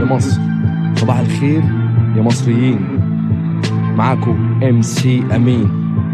لمصر. صباح الخير يا مصريين، معاكم MC أمين.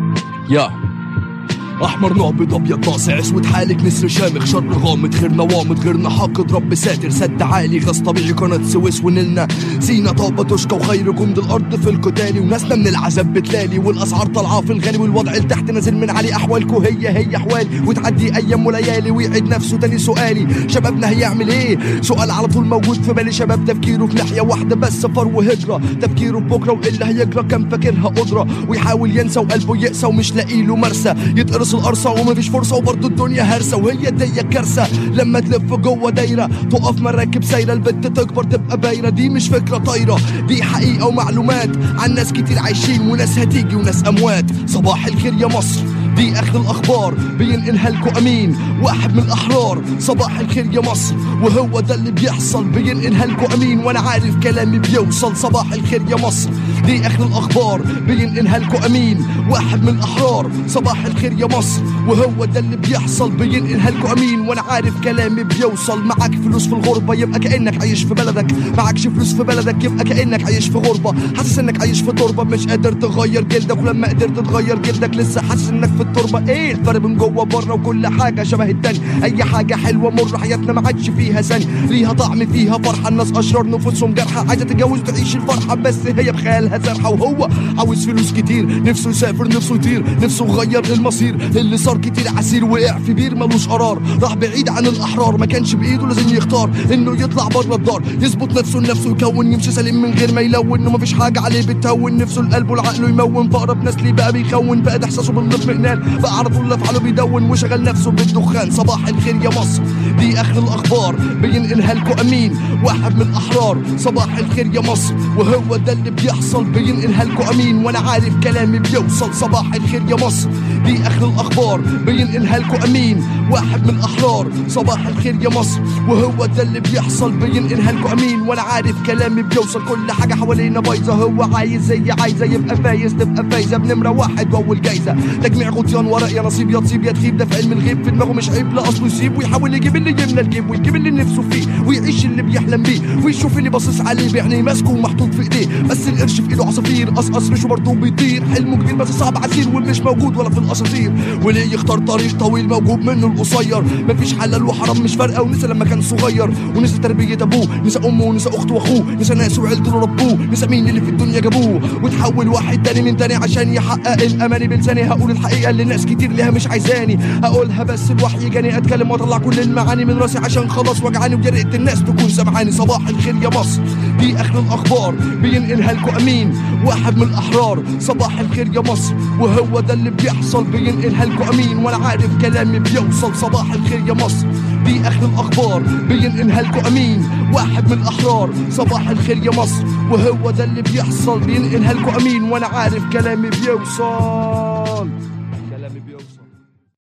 احمر نابض ابيض ناصع اسود حالك نسر شامخ شر غامض غيرنا وامض غيرنا حاقد رب ساتر سد عالي غاز طبيعي قناة السويس ونيلنا سينا طابة تشكى وخير جند الارض في القتال وناسنا من العذاب بتلالي والاسعار طالعه في الغالي والوضع لتحت نازل من علي احوالكو هي احوال وتعدي ايام وليالي ويعيد نفسه تاني سؤالي شبابنا هيعمل ايه؟ سؤال على طول موجود في بالي. شباب تفكيره في ناحيه واحده بس سفر وهجره تفكيره بكره واللي هيجرى كان فاكرها قدره ويحاول ينسى وقلبه يقسى ومش لاقي له مرسى يتقرص القرصه ومفيش فرصه وبرضه الدنيا هرسه وهي دي كارثه لما تلف جوه دايره تقف مراكب سايره البت تكبر تبقى بايره. دي مش فكره طايره دي حقيقه ومعلومات عن ناس كتير عايشين وناس هتيجي وناس اموات. صباح الخير يا مصر دي اخر الاخبار بينقلها لكم امين واحد من الاحرار. صباح الخير يا مصر وهو ده اللي بيحصل بينقلها لكم امين وانا عارف كلامي بيوصل. صباح الخير يا مصر دي اخر الاخبار بينقلها لكم امين واحد من الاحرار. صباح الخير يا مصر وهو ده اللي بيحصل بينقلها لكم امين وانا عارف كلامي بيوصل. معاك فلوس في الغربه يبقى كانك عايش في بلدك، معاكش فلوس في بلدك يبقى كانك عايش في غربه. حاسس انك عايش في تربه مش قادر تغير جلدك ولما قدرت تغير جلدك لسه حاسس انك في التربه. ايه الفرق بين جوه بره وكل حاجه شبه التاني؟ اي حاجه حلوه مره حياتنا ما عادش فيها ثاني ليها طعم فيها فرحه. الناس اشرار نفوسهم جرحى عايزه تتجوز وتعيش الفرحه بس هي بخيالها زرحه وهو عاوز فلوس كتير نفسه يسافر نفسه يطير نفسه يغير المصير. اللي صار كتير عسير وقع في بير ملوش قرار راح بعيد عن الاحرار ما كانش بايده لازم يختار انه يطلع بره الدار يظبط نفسه لنفسه يكون يمشي سليم من غير ما يلون ومفيش حاجه عليه بتهون نفسه القلب والعقل يمون. فاقرب ناس ليه بقى بيخون بقى احساسه بالاطمئنان بقى على طول افعاله بيدون وشغل نفسه بالدخان. صباح الخير يا مصر دي اخر الاخبار بينقلها لكم امين واحد من الاحرار. صباح الخير يا مصر وهو ده اللي بيحصل بينقلها لكم امين وانا عارف كلامي بيوصل. صباح الخير يا مصر دي اخر الاخبار بينقلها لكم امين واحد من الاحرار. صباح الخير يا مصر وهو ده اللي بيحصل بينقلها لكم امين وانا عارف كلامي بيوصل. كل حاجه حوالينا بايظه هو عايز زي عايزه يبقى فايز تبقى فايزه بنمره واحد واول جايزه. تجميع غطيان ورق يا نصيب يا تصيب يا تخيب ده في علم الغيب في دماغه مش عيب لا اصله يسيب ويحاول يجيب اللي يملى الجيب ويجيب اللي نفسه فيه ويعيش اللي بيحلم بيه ويشوف اللي باصص عليه بعينيه ماسكه ومحطوط في ايديه بس القرش في ايده عصافير قصقص ريشه برضه بيطير حلمه كبير بس صعب عسير ومش موجود ولا في الاساطير. وليه يختار طريق طويل موجود منه القصير مفيش حلال وحرام مش فارقه ونسى لما كان صغير ونسى تربيه ابوه نسى امه ونسى اخته واخوه نسى ناسه وعيلته اللي ربوه نسى مين اللي في الدنيا جابوه وتحول واحد تاني من تاني عشان يحقق الاماني بلساني. هقول الحقيقه اللي ناس كتير ليها مش عايزاني هقولها بس الوحي جاني اتكلم واطلع كل المعاني من راسي عشان خلاص وجعاني ويا ريت الناس تكون سامعاني. صباح الخير يا مصر دي اخر الاخبار بينقلها لكم امين واحد من الاحرار. صباح الخير يا مصر وهو ده اللي بيحصل بينقلها لكم امين وانا عارف كلامي بيوصل. صباح الخير يا مصر دي اخر الاخبار بينقلها لكم امين واحد من الاحرار. صباح الخير يا مصر وهو ده اللي بيحصل بينقلها لكم امين وانا عارف كلامي بيوصل.